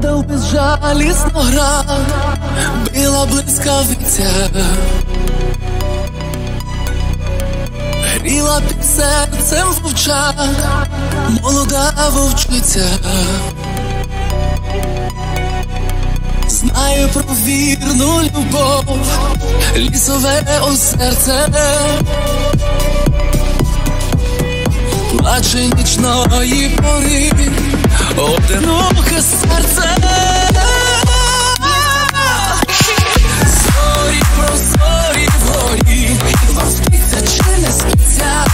падав безжалісно грав, била блискавиця, гріла під серцем вовча, молода вовчиця. Знаю про вірну любов, лісове серце, плаче нічної пори, одиноке серце. Зорі прозорі вгорі, вам спиться чи не спиться?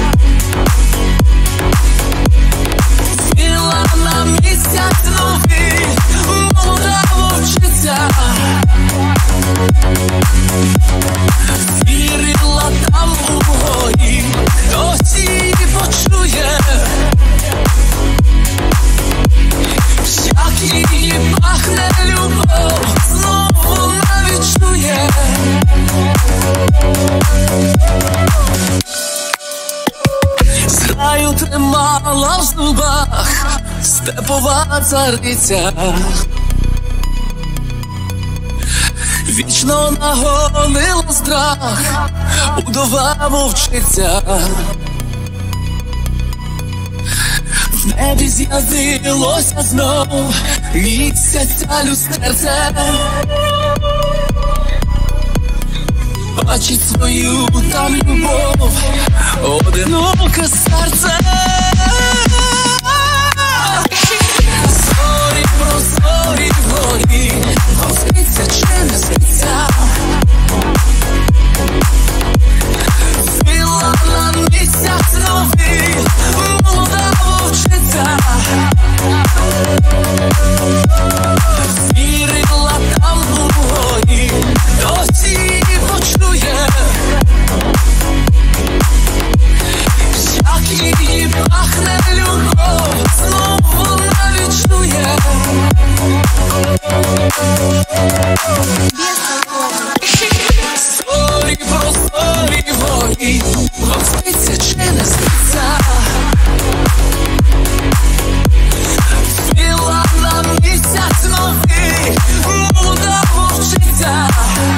Зміла на місяць новий, молода вовчиця. Вірила там у горі, хтось її почує. Як її пахне любов, знову вона відчує. Зграю тримала в зубах степова цариця, вічно нагонила страх удова вовчиця. В небі з'явилося знов місяця люстерце, бачить свою там любов, одиноке серце. Зорі прозорі вгорі, вам спиться чи не спиться? Зміла на місяць новий, молода вовчиця. Вірила там у горі, хтось її почує. Як її пахне любов, знову вона відчує. Зорі прозорі вгорі, вам спиться чи не спиться? Зміла на місяць новий, молода вовчиця.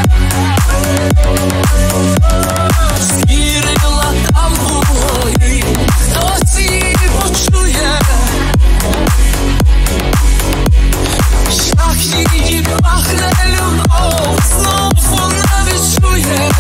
Вірила там у горі, хтось її почує. Як її пахне любов, знов вона відчує.